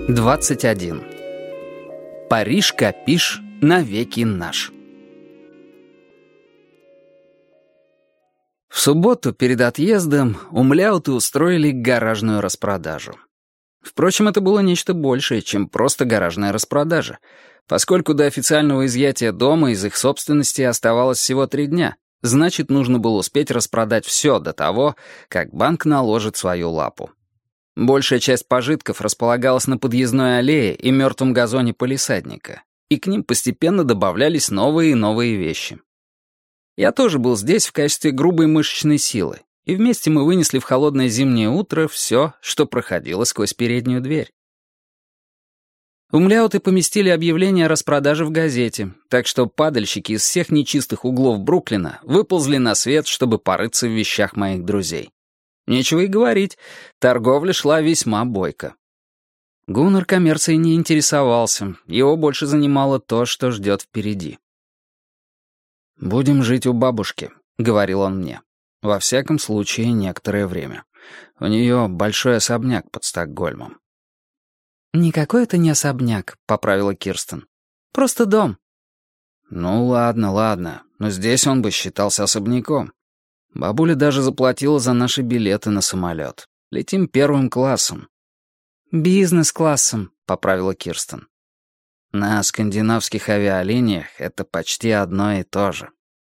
21. Париж-Капиш навеки наш. В субботу перед отъездом умляуты устроили гаражную распродажу. Впрочем, это было нечто большее, чем просто гаражная распродажа, поскольку до официального изъятия дома из их собственности оставалось всего 3 дня, значит, нужно было успеть распродать все до того, как банк наложит свою лапу. Большая часть пожитков располагалась на подъездной аллее и мертвом газоне палисадника, и к ним постепенно добавлялись новые и новые вещи. Я тоже был здесь в качестве грубой мышечной силы, и вместе мы вынесли в холодное зимнее утро все, что проходило сквозь переднюю дверь. Умляуты поместили объявление о распродаже в газете, так что падальщики из всех нечистых углов Бруклина выползли на свет, чтобы порыться в вещах моих друзей. Нечего и говорить, торговля шла весьма бойко. Гуннар коммерцией не интересовался, его больше занимало то, что ждет впереди. «Будем жить у бабушки», — говорил он мне. «Во всяком случае, некоторое время. У нее большой особняк под Стокгольмом». «Никакой это не особняк», — поправила Кирстен. «Просто дом». «Ну ладно, но здесь он бы считался особняком. Бабуля даже заплатила за наши билеты на самолет. Летим 1 классом». «Бизнес-классом», — поправила Кирстен. «На скандинавских авиалиниях это почти одно и то же».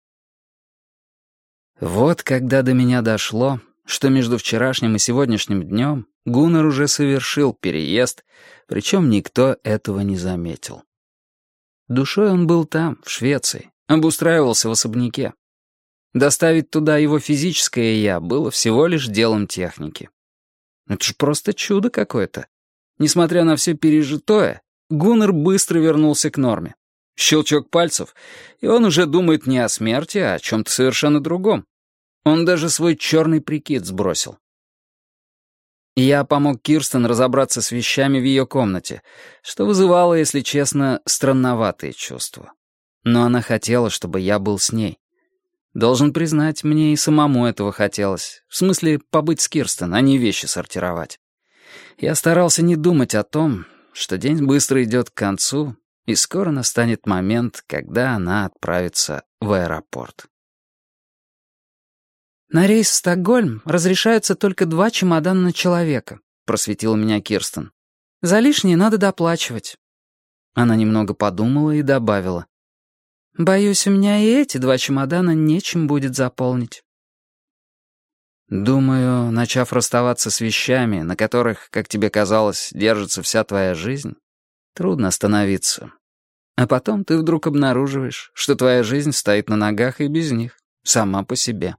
Вот когда до меня дошло, что между вчерашним и сегодняшним днем Гуннар уже совершил переезд, причем никто этого не заметил. Душой он был там, в Швеции, обустраивался в особняке. Доставить туда его физическое «я» было всего лишь делом техники. Это ж просто чудо какое-то. Несмотря на все пережитое, Гуннар быстро вернулся к норме. Щелчок пальцев, и он уже думает не о смерти, а о чем-то совершенно другом. Он даже свой черный прикид сбросил. Я помог Кирстен разобраться с вещами в ее комнате, что вызывало, если честно, странноватые чувства. Но она хотела, чтобы я был с ней. Должен признать, мне и самому этого хотелось. В смысле, побыть с Кирстен, а не вещи сортировать. Я старался не думать о том, что день быстро идет к концу, и скоро настанет момент, когда она отправится в аэропорт. «На рейс в Стокгольм разрешаются только 2 чемодана на человека», — просветила меня Кирстен. «За лишнее надо доплачивать». Она немного подумала и добавила. «Боюсь, у меня и эти 2 чемодана нечем будет заполнить». «Думаю, начав расставаться с вещами, на которых, как тебе казалось, держится вся твоя жизнь, трудно остановиться. А потом ты вдруг обнаруживаешь, что твоя жизнь стоит на ногах и без них, сама по себе».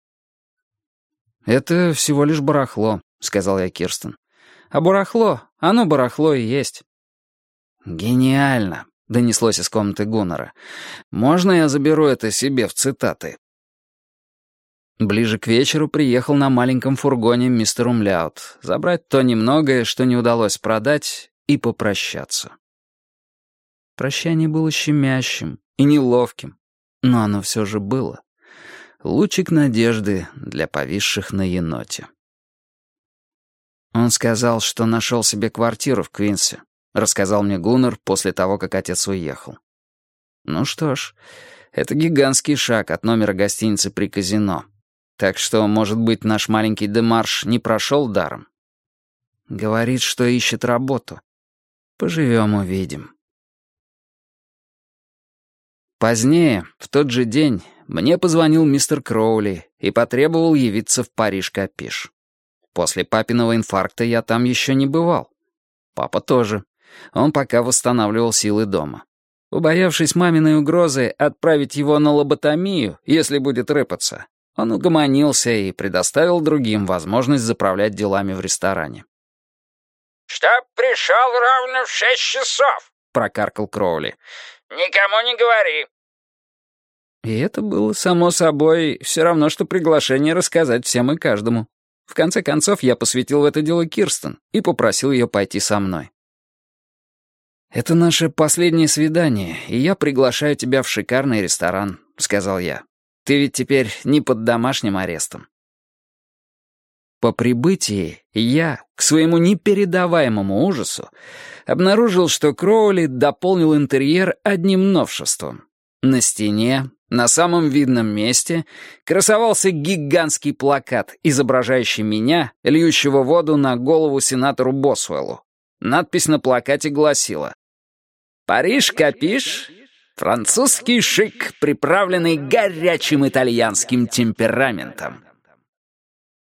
«Это всего лишь барахло», — сказал я Кирстен. «А барахло, оно барахло и есть». «Гениально», — донеслось из комнаты Гуннара. «Можно я заберу это себе в цитаты?» Ближе к вечеру приехал на маленьком фургоне мистер Умляут забрать то немногое, что не удалось продать, и попрощаться. Прощание было щемящим и неловким, но оно все же было. Лучик надежды для повисших на еноте. Он сказал, что нашел себе квартиру в Квинсе, рассказал мне Гуннар после того, как отец уехал. Ну что ж, это гигантский шаг от номера гостиницы при казино. Так что, может быть, наш маленький демарш не прошел даром. Говорит, что ищет работу. Поживем, увидим. Позднее, в тот же день, мне позвонил мистер Кроули и потребовал явиться в Париж-Капиш. После папиного инфаркта я там еще не бывал. Папа тоже. Он пока восстанавливал силы дома. Убоявшись маминой угрозы отправить его на лоботомию, если будет рыпаться, он угомонился и предоставил другим возможность заправлять делами в ресторане. «Штаб пришел ровно в 6 часов», — прокаркал Кроули. «Никому не говори». И это было, само собой, все равно, что приглашение рассказать всем и каждому. В конце концов, я посвятил в это дело Кирстен и попросил ее пойти со мной. «Это наше последнее свидание, и я приглашаю тебя в шикарный ресторан», — сказал я. «Ты ведь теперь не под домашним арестом». По прибытии я, к своему непередаваемому ужасу, обнаружил, что Кроули дополнил интерьер одним новшеством. На стене, на самом видном месте, красовался гигантский плакат, изображающий меня, льющего воду на голову сенатору Босуэллу. Надпись на плакате гласила: «Париж, капиш? Французский шик, приправленный горячим итальянским темпераментом».